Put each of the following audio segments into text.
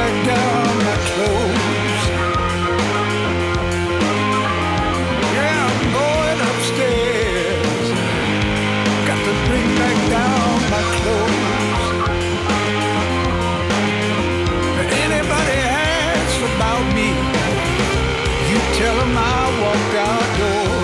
back down my clothes. Yeah, I'm going upstairs. Got to bring back down my clothes. If anybody asks about me, you tell them I walked outdoors.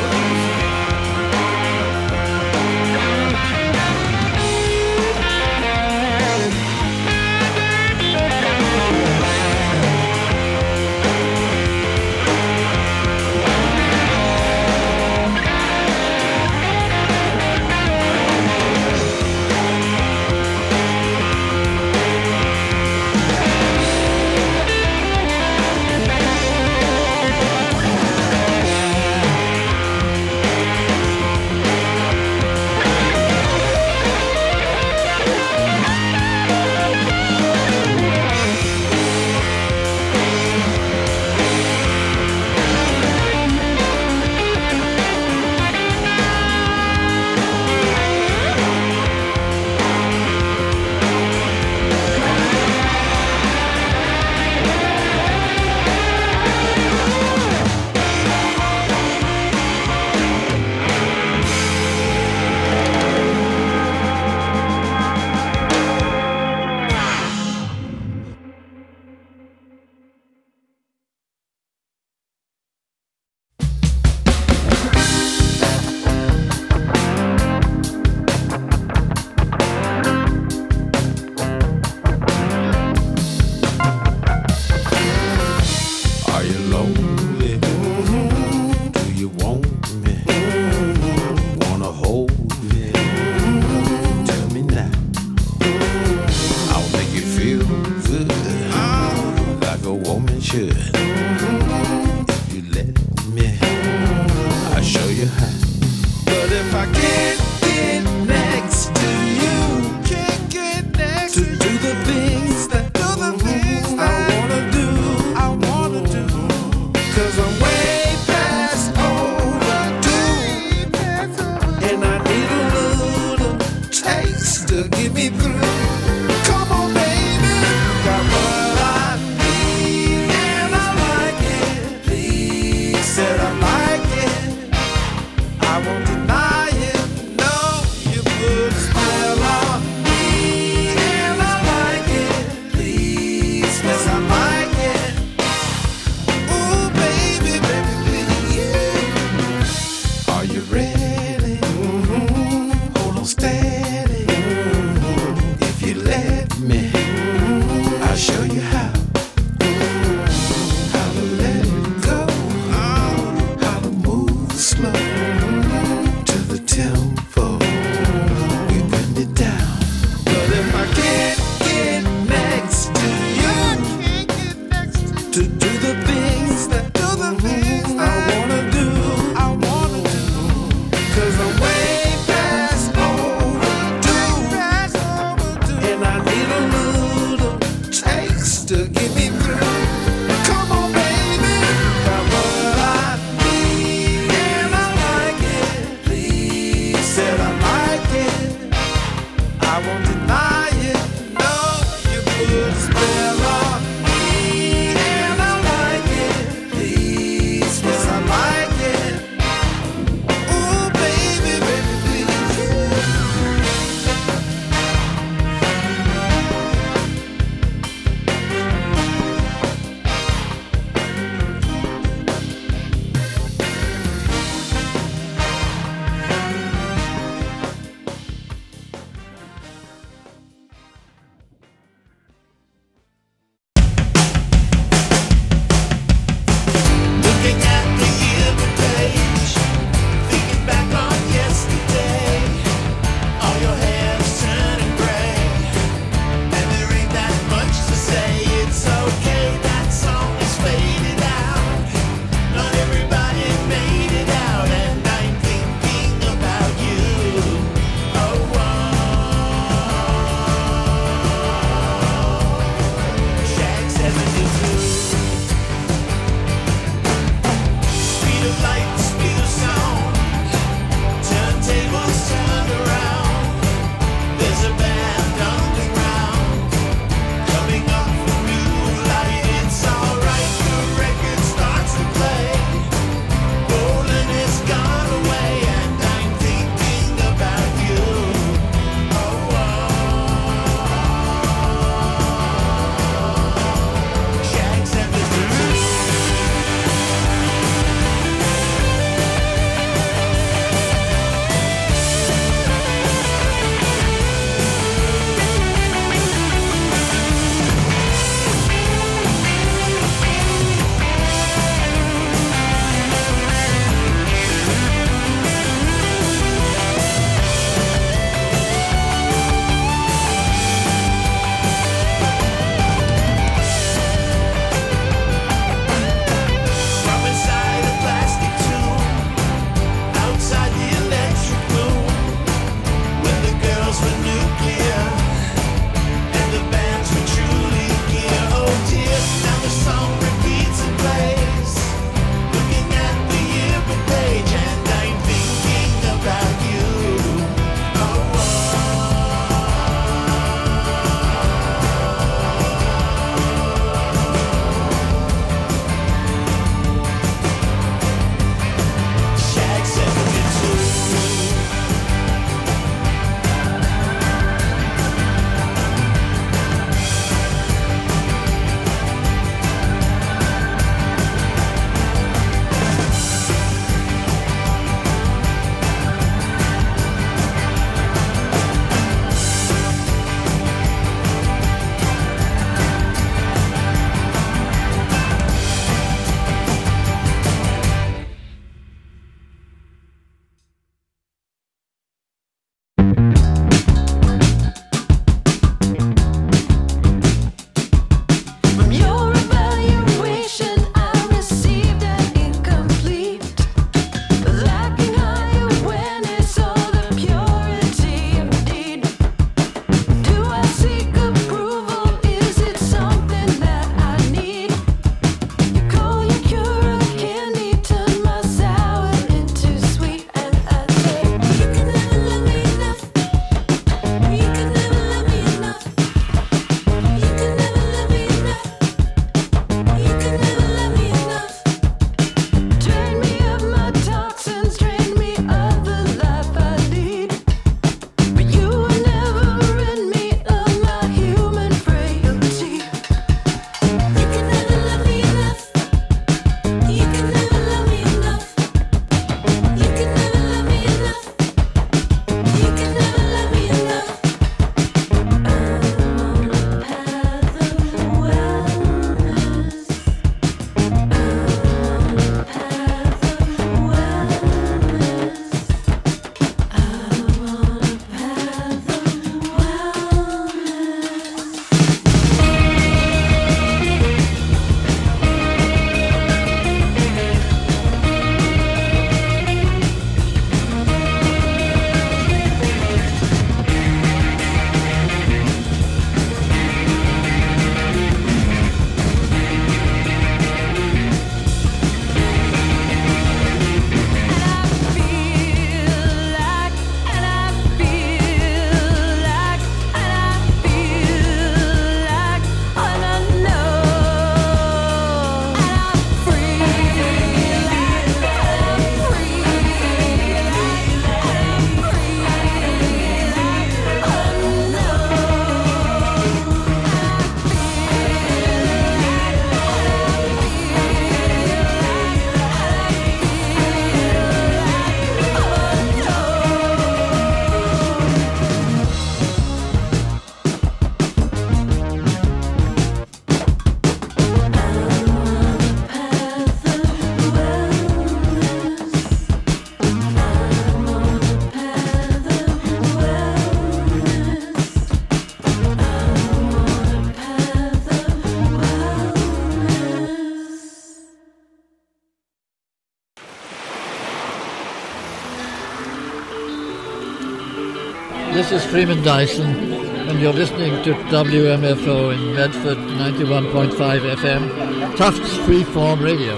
this is Freeman Dyson, and you're listening to WMFO in Medford, 91.5 FM, Tufts Freeform Radio.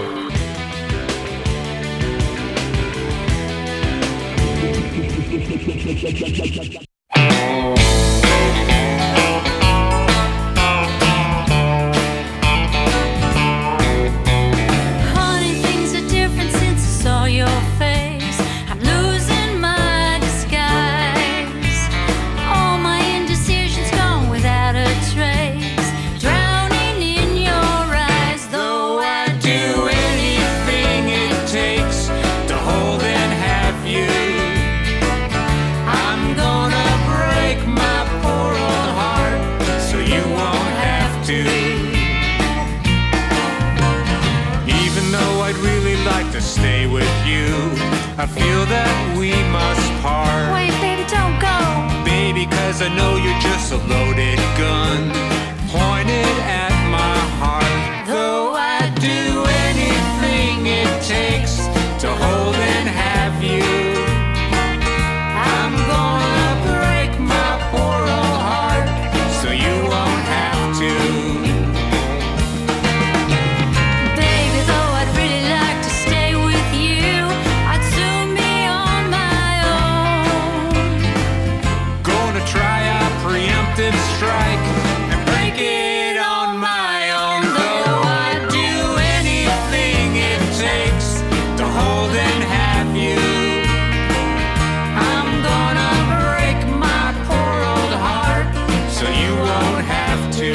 I feel that we must part. Wait, baby, don't go. Baby, 'cause I know you're just a loaded gun pointed at my heart. Though I'd do anything it takes to hold and have you, I'm gonna break my poor old heart so you won't have to. Baby, though I'd really like to stay with you, I'd soon be on my own. Gonna try a preemptive strike and break it on my own. Though I'd do anything it takes to hold and have you, I'm gonna break my poor old heart so you won't have to.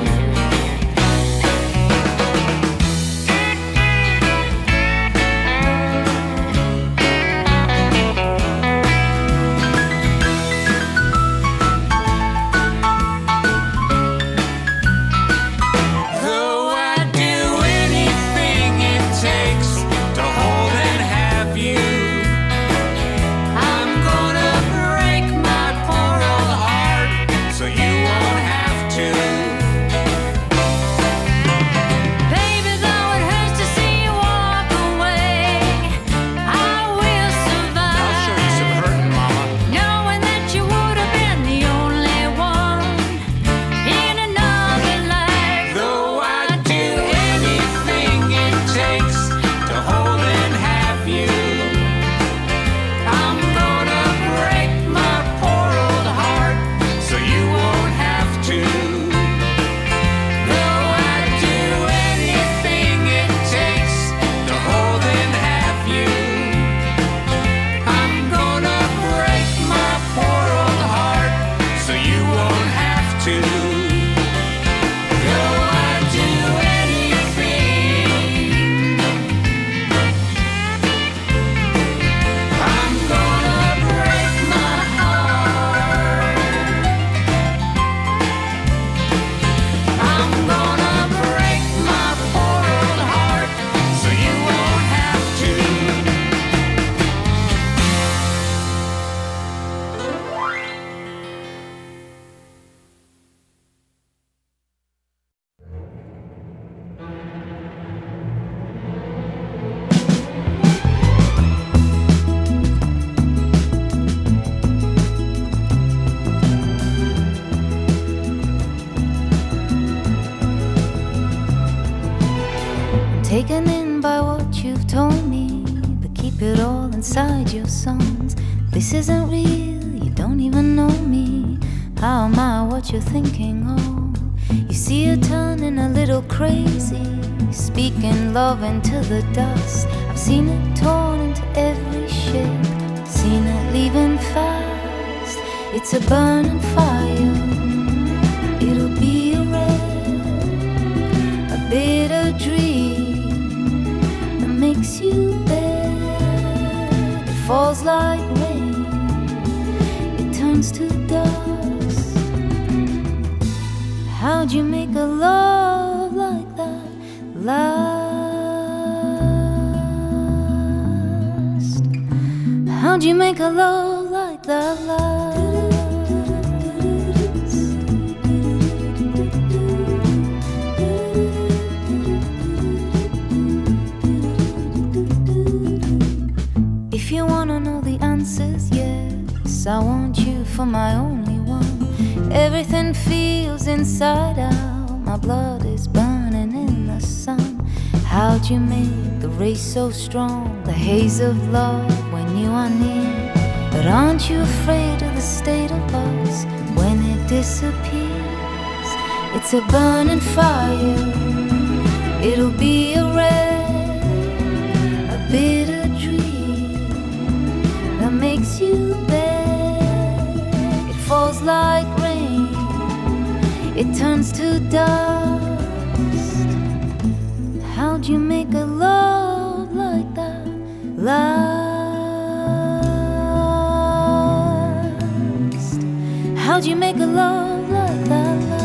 Though I'd do anything it takes to hold and have you, I'm gonna break my poor old heart so you won't have to. Baby, though it hurts to see you walk away, I will survive. I'll show you some hurting, mama. Knowing that you would have been the only one in another life. Though I'd do anything it takes to hold and have you, I'm gonna break my poor old heart so you won't have to. Though I'd do anything it takes to hold and have you, I'm gonna break my poor old heart so you won't have to. Though I'd do anything, I'm gonna break my heart. I'm gonna break my poor old heart so you won't have to. Taken in by what you've told me, but keep it all inside your songs. This isn't real, you don't even know me. How am I what you're thinking of? You see her turning a little crazy, speaking love into the dust. I've seen it torn into every shape, seen it leaving fast. It's a burning fire, it'll be a red, a bitter dream makes you bad. It falls like rain, it turns to dust. How'd you make a love like that last? How'd you make a love like that last? If you wanna know the answers, yes, I want you for my only one. Everything feels inside out. My blood is burning in the sun. How'd you make the race so strong? The haze of love when you are near. But aren't you afraid of the state of us when it disappears? It's a burning fire. It'll be a red, a bitter dream that makes you beg. It falls like rain, it turns to dust. How'd you make a love like that last? How'd you make a love like that last?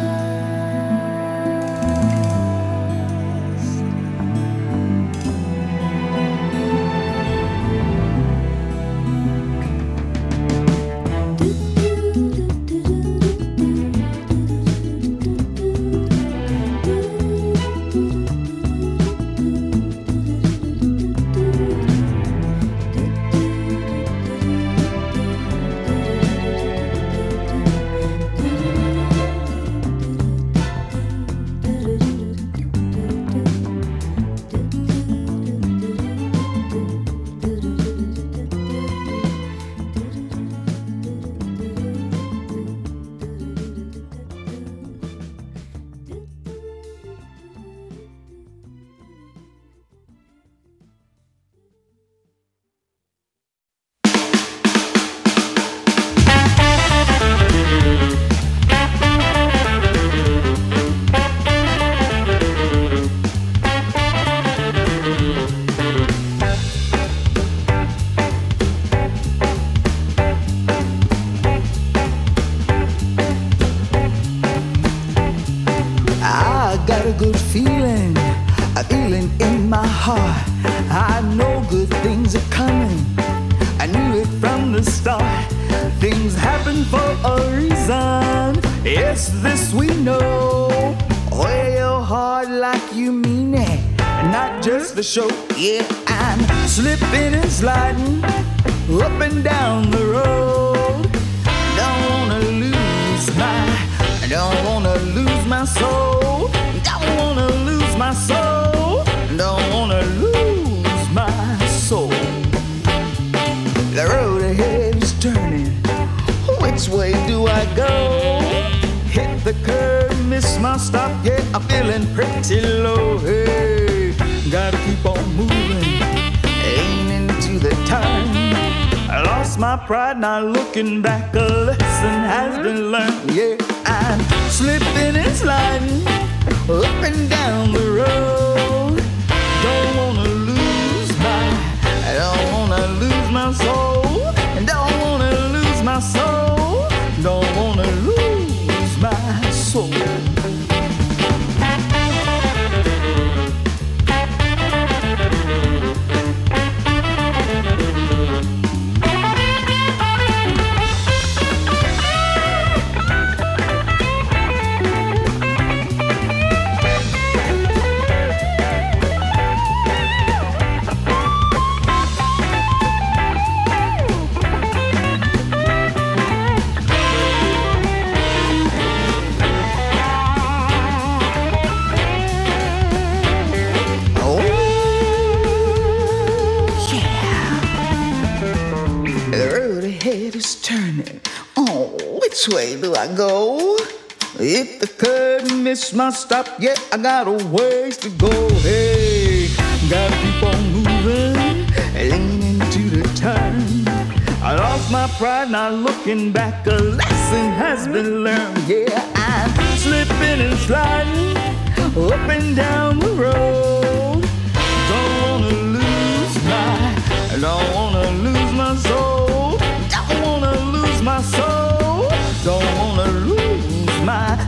I know good things are coming. I knew it from the start. Things happen for a reason. Yes, this we know. Wear your heart like you mean it, not just the show. Yeah, I'm slipping and sliding up and down the road. Don't wanna lose my soul. Don't wanna lose my soul. Don't wanna lose my soul. The road ahead is turning. Which way do I go? Hit the curb, miss my stop. Yeah, I'm feeling pretty low. Hey, gotta keep on moving, ain't into the time. I lost my pride, now looking back, a lesson has been learned. Yeah, I'm slipping and sliding up and down the road. Don't wanna lose my soul. Don't wanna lose my soul. Don't wanna lose my soul. Which way do I go? Hit the curb, miss my stop. Yeah, I got a ways to go. Hey, gotta keep on moving, leaning to the time. I lost my pride, now looking back, a lesson has been learned. Yeah, I'm slipping and sliding up and down the road. Don't wanna lose my soul. Don't wanna lose my soul. Don't wanna lose my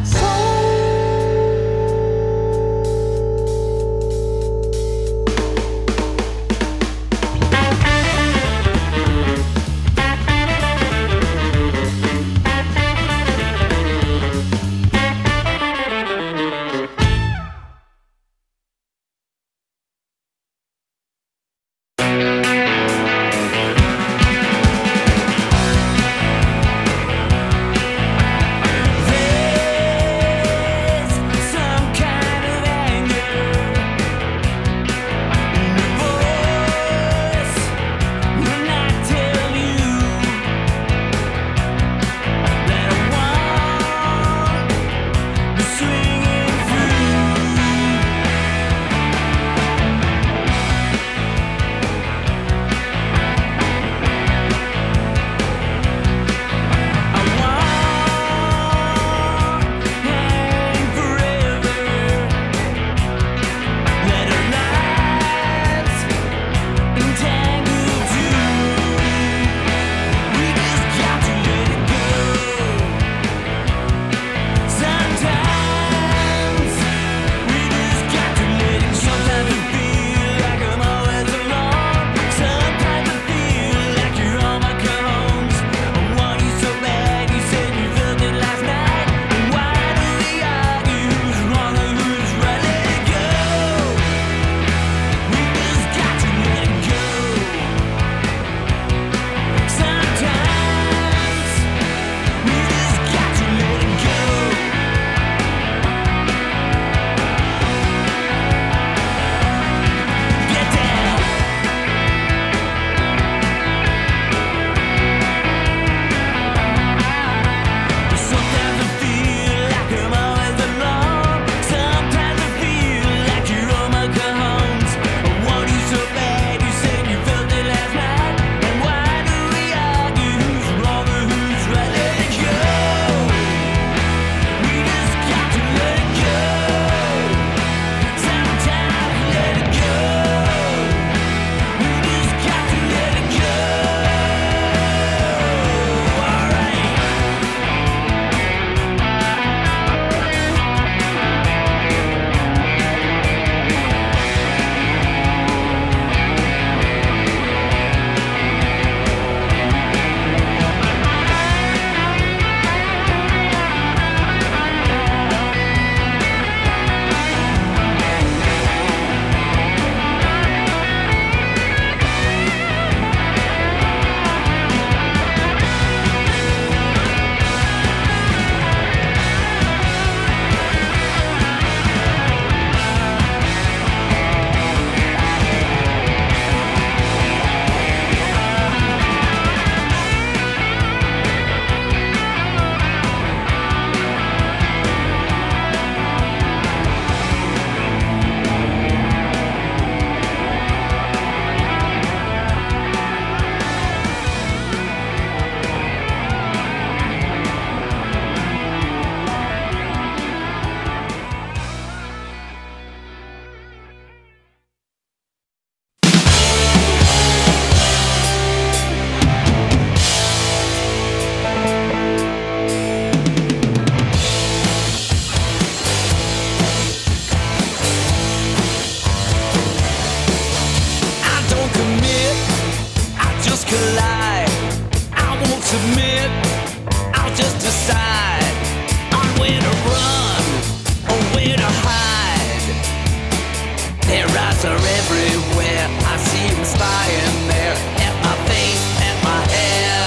lie. I won't submit, I'll just decide on where to run or where to hide. Their eyes are everywhere, I see them spying there at my face, at my hair.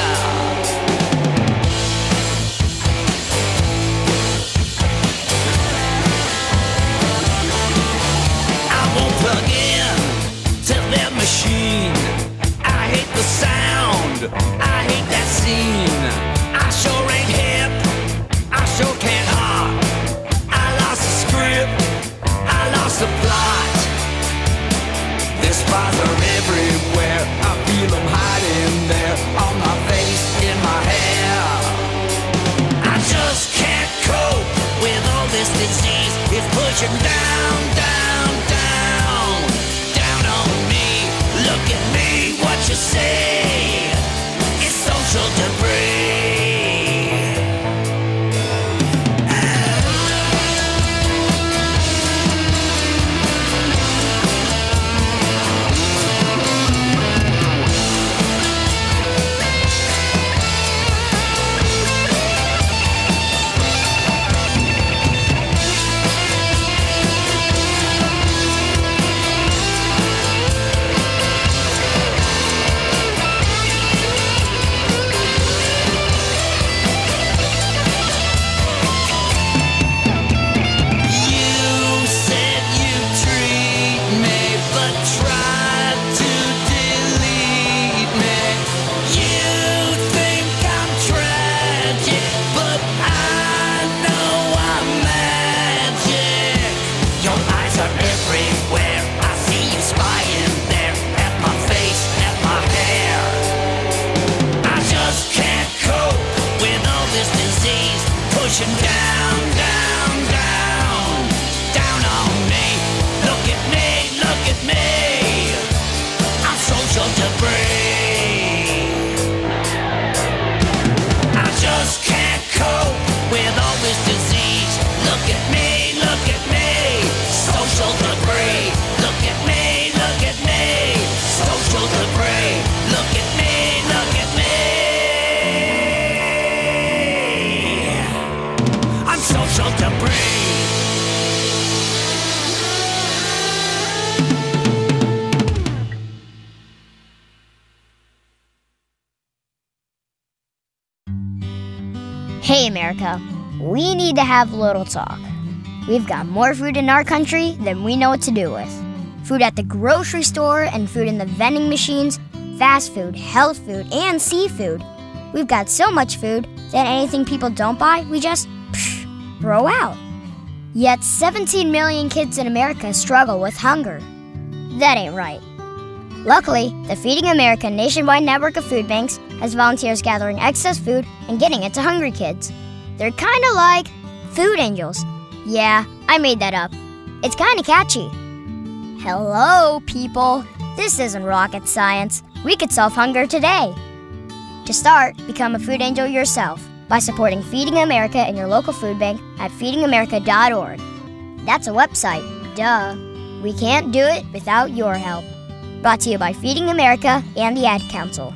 I won't plug in to their machine. I hate the sound, I hate that scene. I sure ain't hip, I sure can't hop. I lost the script, I lost the plot. Their spies are everywhere, I feel them hiding there, on my face, in my hair. I just can't cope with all this disease. It's pushing down, down, down, down on me. Look at me, what you say? It's social debris. Pushing down, down, down, down on me. Look at me, look at me. I'm social debris. I just can't cope with all this disease. Look at me, look at me. Social debris. Look at me, look at me. Social debris. Look at me, look at me. Social debris. Hey America, we need to have a little talk. We've got more food in our country than we know what to do with. Food at the grocery store and food in the vending machines, fast food, health food, and seafood. We've got so much food that anything people don't buy, we just throw out. Yet 17 million kids in America struggle with hunger. That ain't right. Luckily, the Feeding America nationwide network of food banks has volunteers gathering excess food and getting it to hungry kids. They're kind of like food angels. Yeah, I made that up. It's kind of catchy. Hello, people. This isn't rocket science. We could solve hunger today. To start, become a food angel yourself by supporting Feeding America in your local food bank at feedingamerica.org. That's a website, duh. We can't do it without your help. Brought to you by Feeding America and the Ad Council.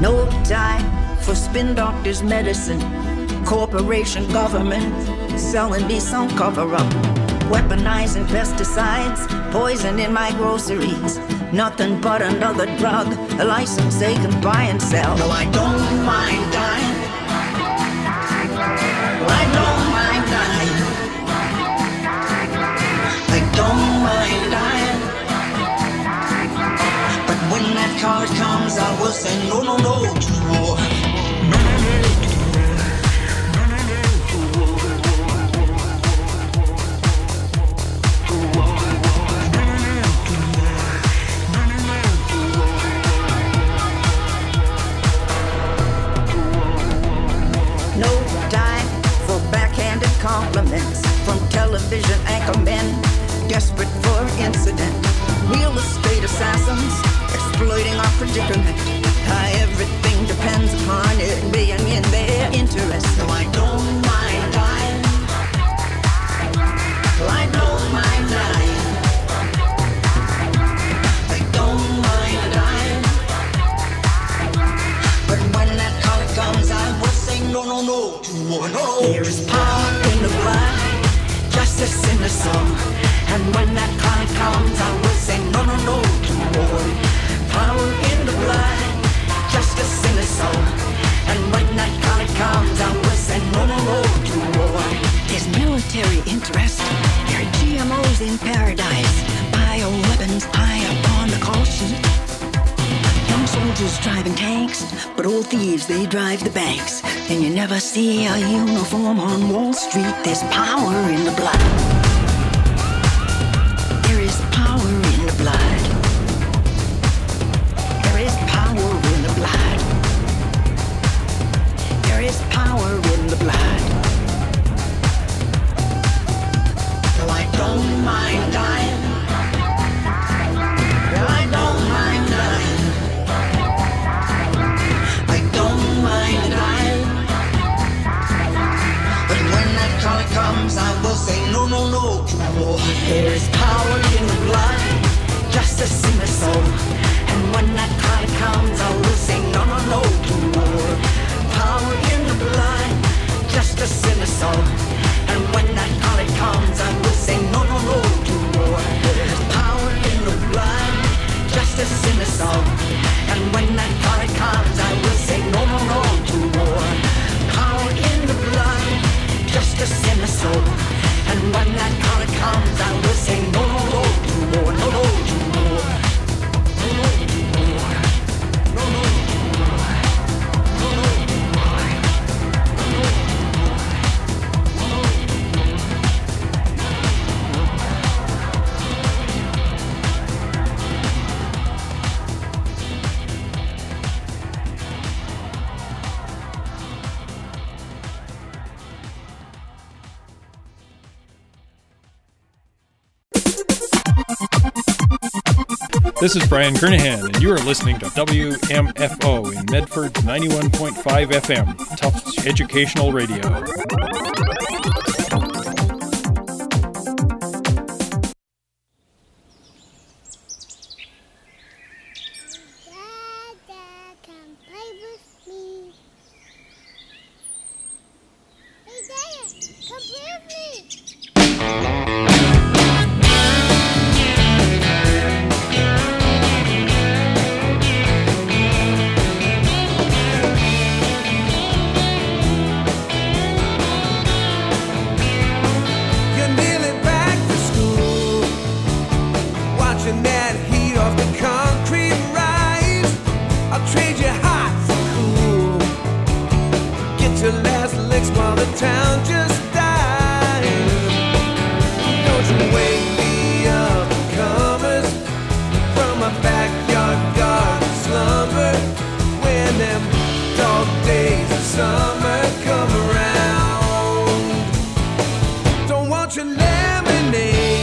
No time for spin doctors' medicine. Corporation government selling me some cover-up. Weaponizing pesticides, poison in my groceries. Nothing but another drug, a license they can buy and sell. No, I don't mind dying. I don't mind dying. I don't mind dying. But when that card comes, I will say no, no, no to war. No, no, no. Compliments from television anchormen, desperate for incident. Real estate assassins exploiting our predicament. Everything depends upon it being in their interest. So I don't mind dying. I don't mind dying. I don't mind dying. But when that call comes, I will say no, no, no to war. No. There is power in the blood, justice in the soul. And when that call comes, I will say no, no, no to war. Power in the blood, justice in the soul. And when that call comes, I will say no, no, no to war. There's military interest. There are GMOs in paradise. Bioweapons high up on the call sheet. Young soldiers driving tanks, but old thieves, they drive the banks. And you never see a uniform on Wall Street. There's power in the blood. There is power in the blood. There is power in the blood. There is power in the blood. So I don't mind dying. I don't mind dying. I don't mind dying. But when that call comes, I will say no, no, no to war. There is power in the blood, justice in the soul. And when that call comes, I will say no, no, no to war. Power in the blood, justice in the soul. And when that call comes, I will say no, no, no to war. There is power in the blood, justice in the soul. And when that call comes, I will say no, no, no to war. Power in the blood, justice in the soul. And when that call comes, I will say no, no, no to war. No, no to war. No, no to war. No, no to war. No, no to war. No, no to war. This is Brian Kernahan, and you are listening to WMFO in Medford 91.5 FM, Tufts Educational Radio. Dad, come play with me. Hey, Dad, come play with me. That heat off the concrete rise, I'll trade you hot for cool. Get your last licks while the town just dies. Don't you wake me up, comers, from my backyard garden slumber. When them dog days of summer come around, don't want your lemonade.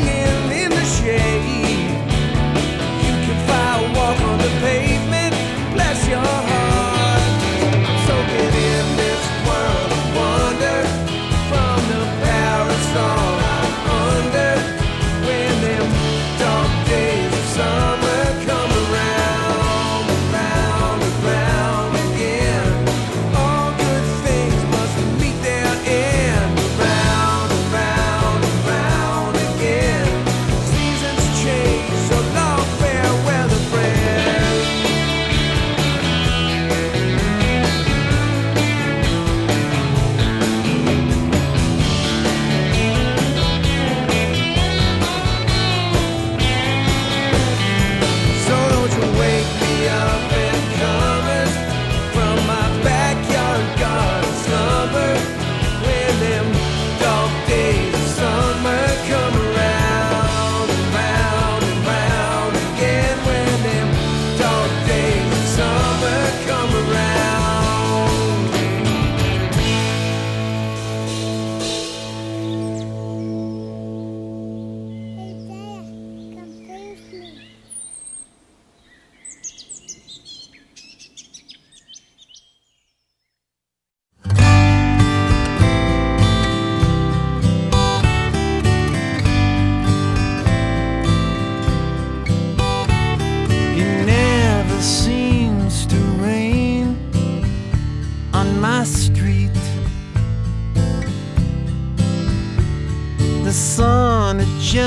Pavement,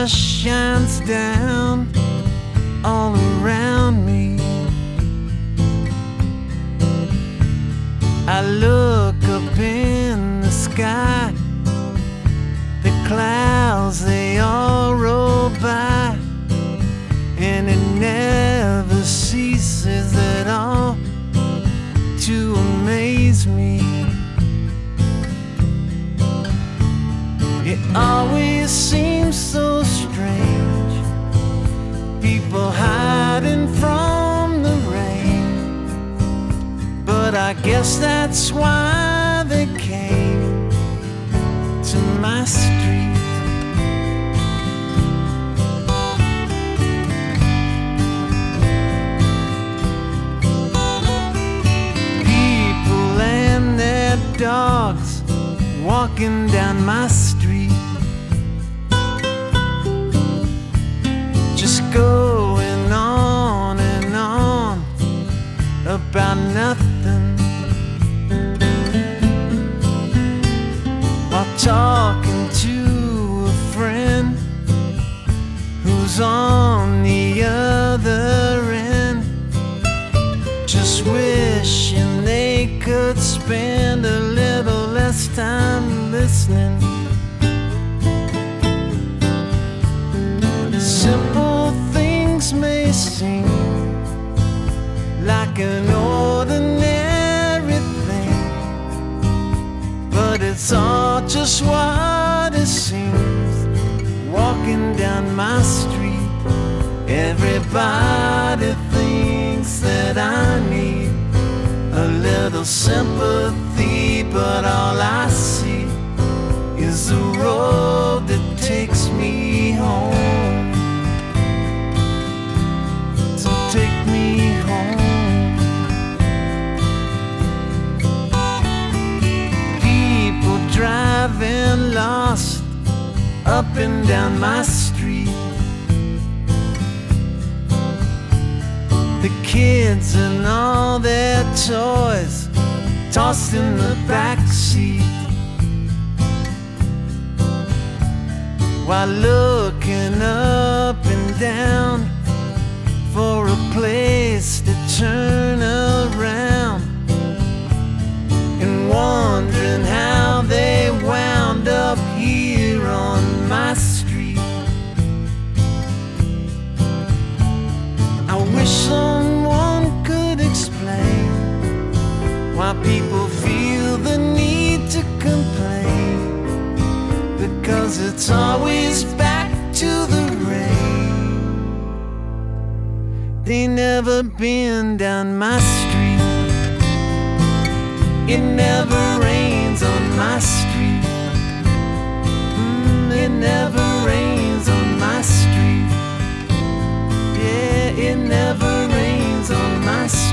just shines down all around me. I look up in the sky, the clouds they all roll by, and it never ceases at all to amaze me. It always seems so strange, people hiding from the rain, but I guess that's why they came to my street. People and their dogs walking down my street, just going on and on about nothing, while talking to a friend who's on the other end, just wishing they could spend a little less time listening. Simple things may seem like an ordinary thing, but it's all just what it seems. Walking down my street, everybody thinks that I need a little sympathy, but all I see is the road that takes me home. So take me home. People driving lost up and down my street, the kids and all their toys tossed in the back seat, while looking up and down for a place to turn around, and wondering how they wound up here on my street. I wish someone could explain why people feel the need to complain, because it's always back to the rain. They never been down my street, it never rains on my street, it never rains on my street, yeah, it never rains on my street.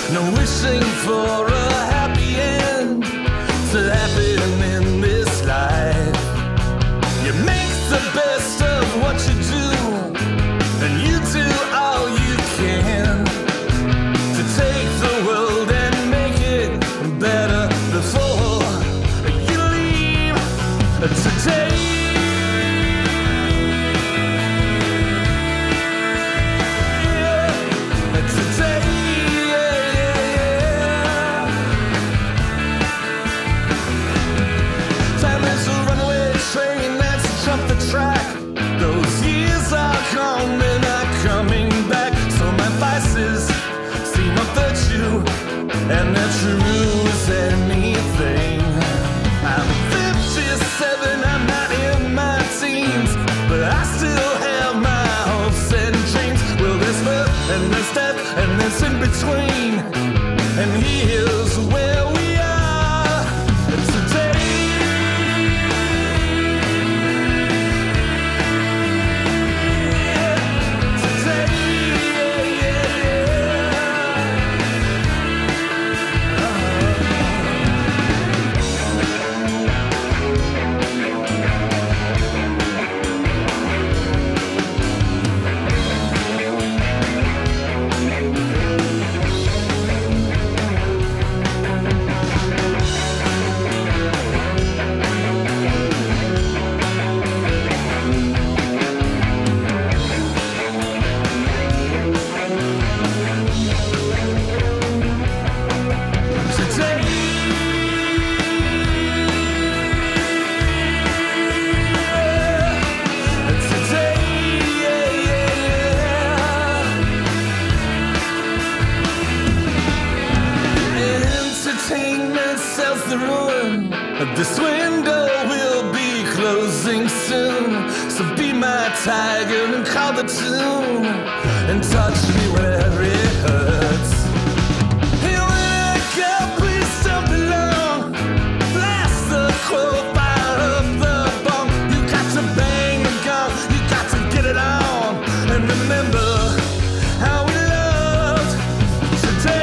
no wishing for a happy end to happen in this life. You make the best of what you do, and you do all you can to take the world and make it better before you leave today. And they're true as anything. I'm 57, I'm not in my teens, but I still have my hopes and dreams. Well, there's birth and there's death and there's in between, and here's where we are today. This window will be closing soon, so be my tiger and call the tune and touch me wherever it hurts. Hey, when I go, please don't belong. Blast the crow, fire up the bomb. You got to bang the gong, you got to get it on, and remember how we loved today.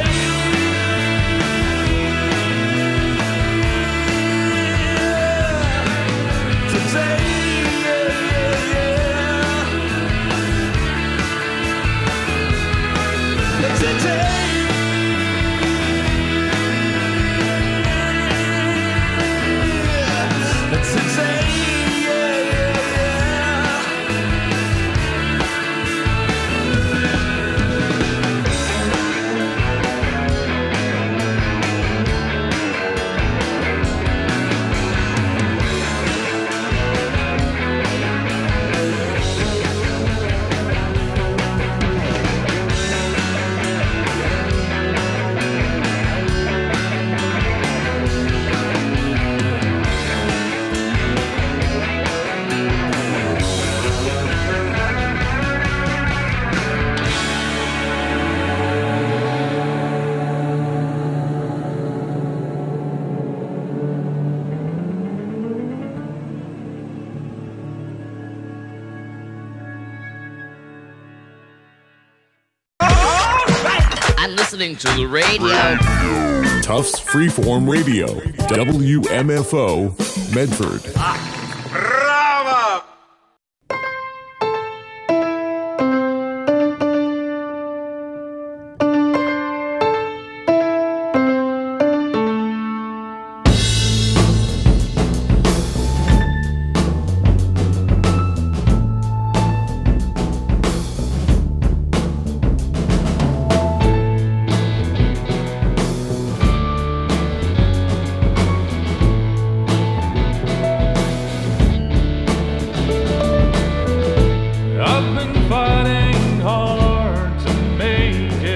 Listening to the radio. Tufts Freeform Radio, WMFO, Medford.